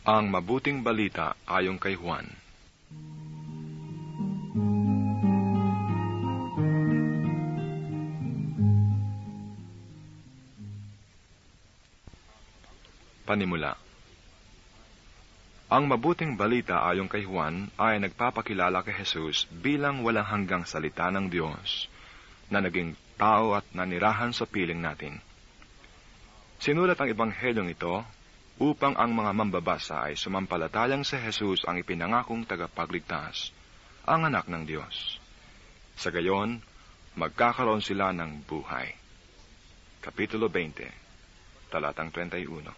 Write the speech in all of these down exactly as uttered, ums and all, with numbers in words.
Ang mabuting balita ayon kay Juan. Panimula. Ang mabuting balita ayon kay Juan ay nagpapakilala kay Jesus bilang walang hanggang salita ng Diyos na naging tao at nanirahan sa piling natin. Sinulat ang ebanghelyong ito upang ang mga mambabasa ay sumampalatayang si Jesus ang ipinangakong tagapagligtas, ang anak ng Diyos. Sa gayon, magkakaroon sila ng buhay. Kapitulo twenty, talatang twenty-one.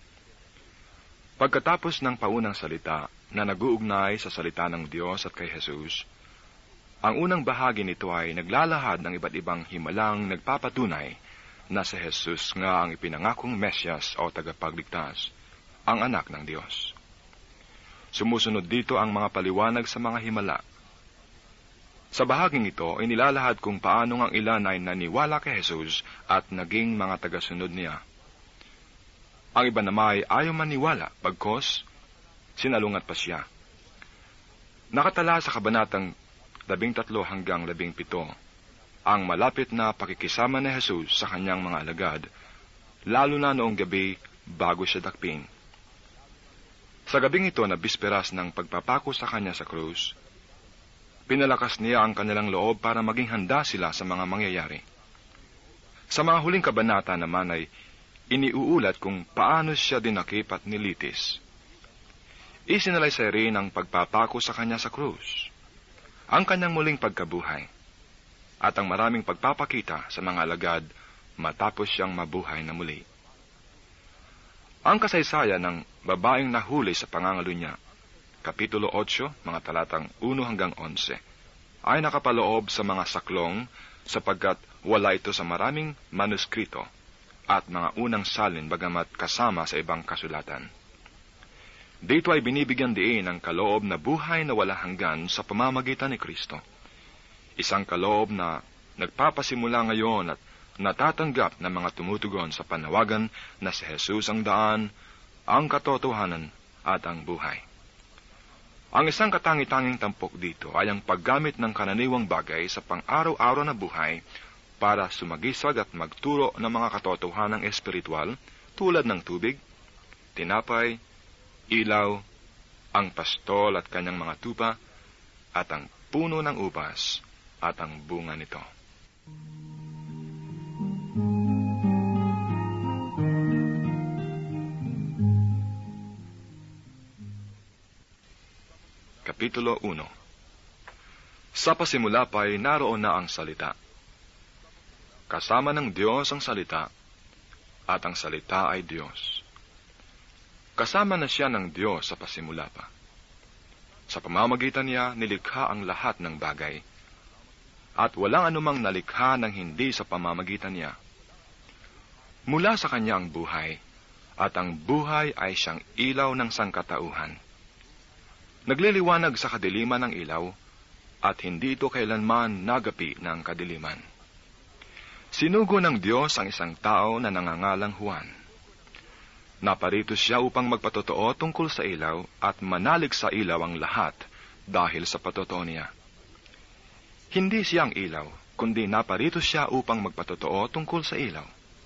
Pagkatapos ng paunang salita na nag-uugnay sa salita ng Diyos at kay Jesus, ang unang bahagi nito ay naglalahad ng iba't ibang himalang nagpapatunay na si Jesus nga ang ipinangakong Mesyas o tagapagligtas, ang anak ng Diyos. Sumusunod dito ang mga paliwanag sa mga himala. Sa bahaging ito, inilalahad kung paano ang ilan ay naniwala kay Jesus at naging mga tagasunod niya. Ang iba naman ay ayaw maniwala, bagkos sinalungat pa siya. Nakatala sa kabanatang labing tatlo hanggang labing pito, ang malapit na pakikisama ni Jesus sa kanyang mga alagad, lalo na noong gabi bago siya dakpin. Sa gabing ito na bisperas ng pagpapako sa kanya sa krus, pinalakas niya ang kanilang loob para maging handa sila sa mga mangyayari. Sa mga huling kabanata naman ay iniuulat kung paano siya dinakip at nilitis. Isinalaysay rin ang pagpapako sa kanya sa krus, ang kanyang muling pagkabuhay, at ang maraming pagpapakita sa mga alagad matapos siyang mabuhay na muli. Ang kasaysayan ng babaeng nahuli sa pangangalo niya, Kapitulo eight, mga talatang one hanggang eleven, ay nakapaloob sa mga saklong sapagkat wala ito sa maraming manuskrito at mga unang salin bagamat kasama sa ibang kasulatan. Dito ay binibigyan diin ang kaloob na buhay na wala hanggan sa pamamagitan ni Kristo. Isang kaloob na nagpapasimula ngayon at natatanggap ng mga tumutugon sa panawagan na si Jesus ang daan, ang katotohanan at ang buhay. Ang isang katangi-tanging tampok dito ay ang paggamit ng karaniwang bagay sa pang-araw-araw na buhay para sumagisag at magturo ng mga katotohanang espiritual tulad ng tubig, tinapay, ilaw, ang pastol at kanyang mga tupa, at ang puno ng ubas at ang bunga nito. Kapitulo one. Sa pasimula pa'y naroon na ang salita. Kasama ng Diyos ang salita, at ang salita ay Diyos. Kasama na siya ng Diyos sa pasimula pa. Sa pamamagitan niya, nilikha ang lahat ng bagay, at walang anumang nalikha ng hindi sa pamamagitan niya. Mula sa kanya ang buhay, at ang buhay ay siyang ilaw ng sangkatauhan. Nagliliwanag sa kadiliman ng ilaw, at hindi ito kailanman nagapi ng kadiliman. Sinugo ng Diyos ang isang tao na nangangalang Juan. Naparito siya upang magpatotoo tungkol sa ilaw at manalig sa ilaw ang lahat dahil sa patotoo niya. Hindi siya ang ilaw, kundi naparito siya upang magpatotoo tungkol sa ilaw.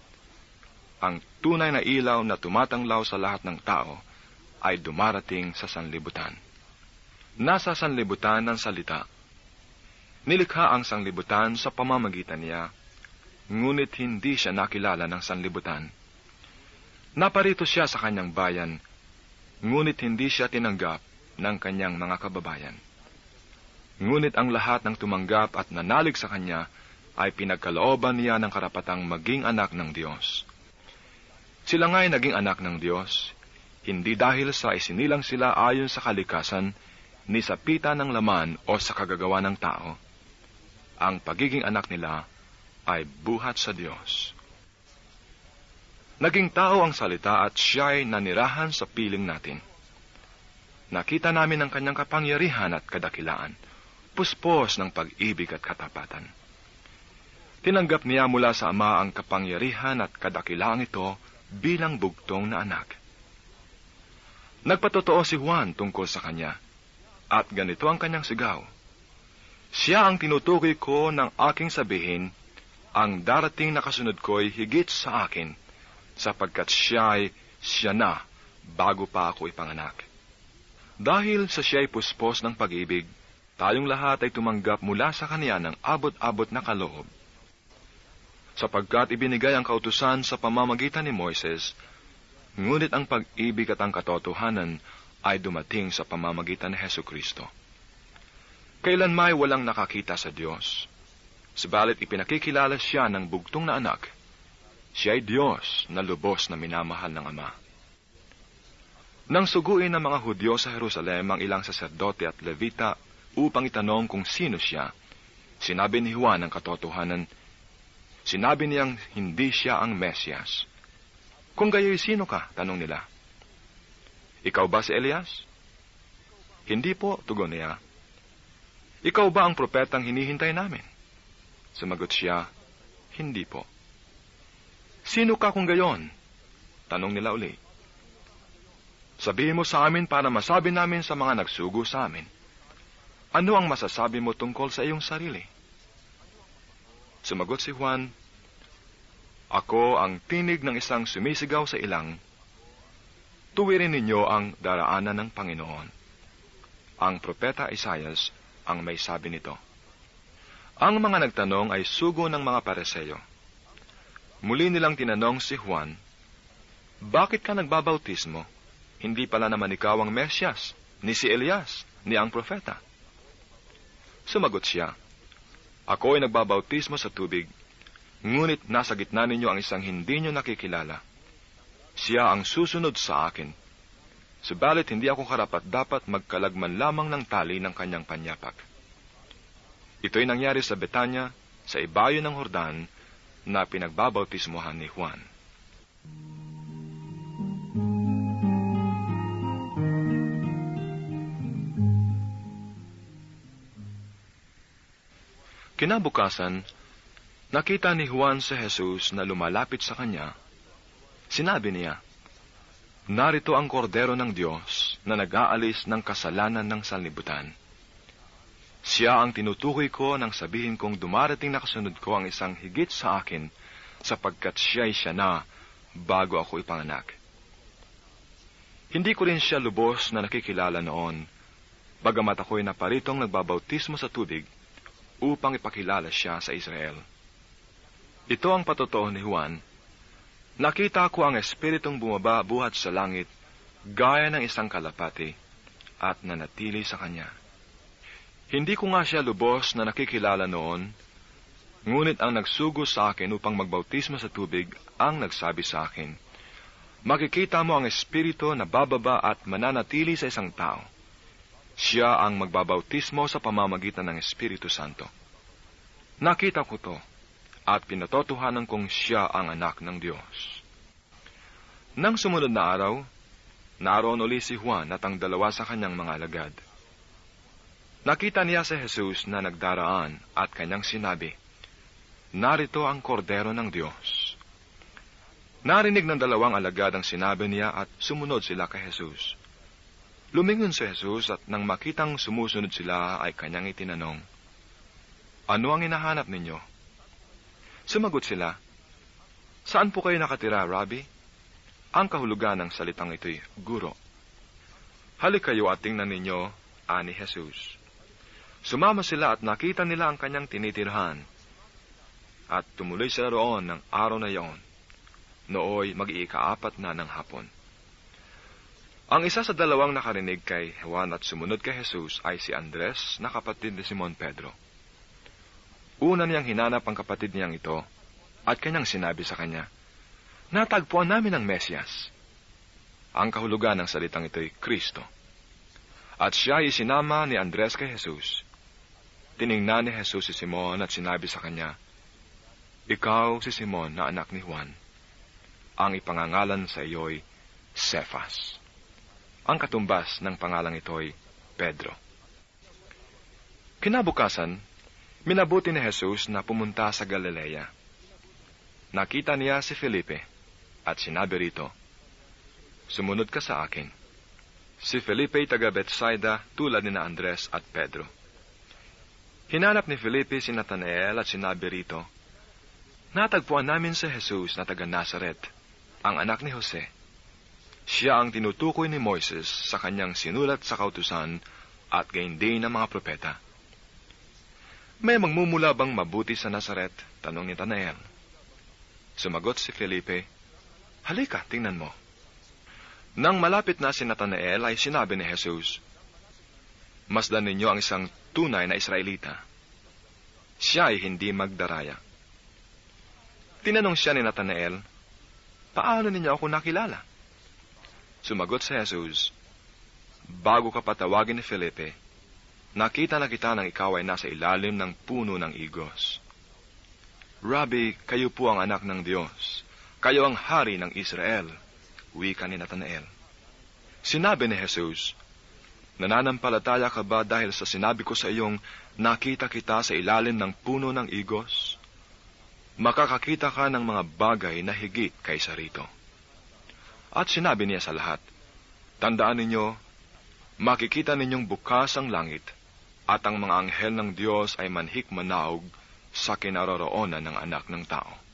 Ang tunay na ilaw na tumatanglaw sa lahat ng tao ay dumarating sa sanlibutan. Nasa sanlibutan ng salita. Nilikha ang sanlibutan sa pamamagitan niya, ngunit hindi siya nakilala ng sanlibutan. Naparito siya sa kanyang bayan, ngunit hindi siya tinanggap ng kanyang mga kababayan. Ngunit ang lahat ng tumanggap at nanalig sa kanya ay pinagkalooban niya ng karapatang maging anak ng Diyos. Sila nga'y naging anak ng Diyos, hindi dahil sa isinilang sila ayon sa kalikasan, ni sa pita ng laman o sa kagagawa ng tao. Ang pagiging anak nila ay buhat sa Diyos. Naging tao ang salita at siya'y nanirahan sa piling natin. Nakita namin ang kanyang kapangyarihan at kadakilaan, puspos ng pag-ibig at katapatan. Tinanggap niya mula sa Ama ang kapangyarihan at kadakilaang ito bilang bugtong na anak. Nagpatotoo si Juan tungkol sa kanya, at ganito ang kanyang sigaw. Siya ang tinutukoy ko ng aking sabihin, ang darating na kasunod ko'y higit sa akin, sapagkat siya'y siya na bago pa ako ipanganak. Dahil sa siya'y puspos ng pag-ibig, tayong lahat ay tumanggap mula sa kanya ng abot-abot na kaloob. Sapagkat ibinigay ang kautusan sa pamamagitan ni Moises, ngunit ang pag-ibig at ang katotohanan ay dumating sa pamamagitan ni Hesukristo. Kailanmay walang nakakita sa Diyos, subalit ipinakikilala siya ng bugtong na anak. Siya ay Diyos na lubos na minamahal ng Ama. Nang suguin ng mga Hudyo sa Jerusalem ang ilang saserdote at levita upang itanong kung sino siya, sinabi ni Juan ang katotohanan. Sinabi niyang hindi siya ang Mesyas. Kung gayo'y sino ka? Tanong nila. Ikaw ba si Elias? Hindi po, tugon niya. Ikaw ba ang propetang hinihintay namin? Sumagot siya, hindi po. Sino ka kung gayon? Tanong nila uli. Sabihin mo sa amin para masabi namin sa mga nagsugo sa amin. Ano ang masasabi mo tungkol sa iyong sarili? Sumagot si Juan, Ako ang tinig ng isang sumisigaw sa ilang, tuwirin ninyo ang daraanan ng Panginoon. Ang propeta Isaias ang may sabi nito. Ang mga nagtanong ay sugo ng mga Pariseo. Muli nilang tinanong si Juan, Bakit ka nagbabautismo? Hindi pala naman ikaw ang Mesyas, ni si Elias, ni ang propeta. Sumagot siya, Ako ay nagbabautismo sa tubig, ngunit nasa gitna ninyo ang isang hindi nyo nakikilala. Siya ang susunod sa akin. Subalit hindi ako karapat-dapat magkalagman lamang ng tali ng kanyang panyapak. Ito'y nangyari sa Betanya, sa ibayo ng Jordan, na pinagbabautismohan ni Juan. Kinabukasan, nakita ni Juan si Jesus na lumalapit sa kanya. Sinabi niya, Narito ang kordero ng Diyos na nag-aalis ng kasalanan ng sanlibutan. Siya ang tinutukoy ko nang sabihin kong dumarating na kasunod ko ang isang higit sa akin, sapagkat siya'y siya na bago ako ipanganak. Hindi ko rin siya lubos na nakikilala noon, bagamat ako'y naparitong nagbabautismo sa tubig, upang ipakilala siya sa Israel. Ito ang patotoo ni Juan. Nakita ko ang Espiritong bumaba buhat sa langit, gaya ng isang kalapati, at nanatili sa kanya. Hindi ko nga siya lubos na nakikilala noon, ngunit ang nagsugo sa akin upang magbautismo sa tubig ang nagsabi sa akin, Makikita mo ang Espiritu na bababa at mananatili sa isang tao. Siya ang magbabautismo sa pamamagitan ng Espiritu Santo. Nakita ko to, at pinatotohanan kong siya ang anak ng Diyos. Nang sumunod na araw, naroon uli si Juan at ang dalawa sa kanyang mga alagad. Nakita niya si Jesus na nagdaraan at kanyang sinabi, Narito ang kordero ng Diyos. Narinig ng dalawang alagad ang sinabi niya at sumunod sila kay Jesus. Lumingon si Jesus at nang makitang sumusunod sila ay kanyang itinanong, Ano ang hinahanap ninyo? Sumagot sila, Saan po kayo nakatira, Rabbi? Ang kahulugan ng salitang ito'y guro. Halik kayo at tingnan ninyo, ani Jesus. Sumama sila at nakita nila ang kanyang tinitirhan. At tumuloy sila roon ng araw na iyon. Nooy mag-iikaapat na ng hapon. Ang isa sa dalawang nakarinig kay Juan at sumunod kay Jesus ay si Andres na kapatid ni Simon Pedro. Una niyang hinanap ang kapatid niyang ito at kanyang sinabi sa kanya, Natagpuan namin ang Mesyas. Ang kahulugan ng salitang ito'y Kristo. At siya ay sinama ni Andres kay Jesus. Tiningnan ni Jesus si Simon at sinabi sa kanya, Ikaw si Simon na anak ni Juan. Ang ipangangalan sa iyo'y Cephas. Ang katumbas ng pangalang ito'y Pedro. Kinabukasan, minabuti ni Jesus na pumunta sa Galilea. Nakita niya si Felipe at sinabi rito, Sumunod ka sa akin. Si Felipe taga Bethsaida tulad ni na Andres at Pedro. Hinanap ni Felipe si Natanael at sinabi rito, "Natagpuan namin si Jesus na taga Nazaret, ang anak ni Jose. Siya ang tinutukoy ni Moises sa kanyang sinulat sa kautusan at gayon din ng mga propeta." "May magmumula bang mabuti sa Nazaret?" tanong ni Natanael. Sumagot si Felipe, "Halika, tingnan mo." Nang malapit na si Natanael ay sinabi ni Jesus, "Masdan ninyo ang isang tunay na Israelita. Siya ay hindi magdaraya." Tinanong siya ni Natanael, "Paano ninyo ako nakilala?" Sumagot si Jesus, "Bago ka patawagin ni Felipe, nakita na kita nang ikaw ay nasa ilalim ng puno ng igos." "Rabbi, kayo po ang anak ng Diyos. Kayo ang hari ng Israel," wika ni Natanael. Sinabi ni Jesus, "Nananampalataya ka ba dahil sa sinabi ko sa iyong nakita kita sa ilalim ng puno ng igos? Makakakita ka ng mga bagay na higit kaysa rito." At sinabi niya sa lahat, "Tandaan ninyo, makikita ninyong bukas ang langit at ang mga anghel ng Diyos ay manhik manaog sa kinaroroonan ng anak ng tao."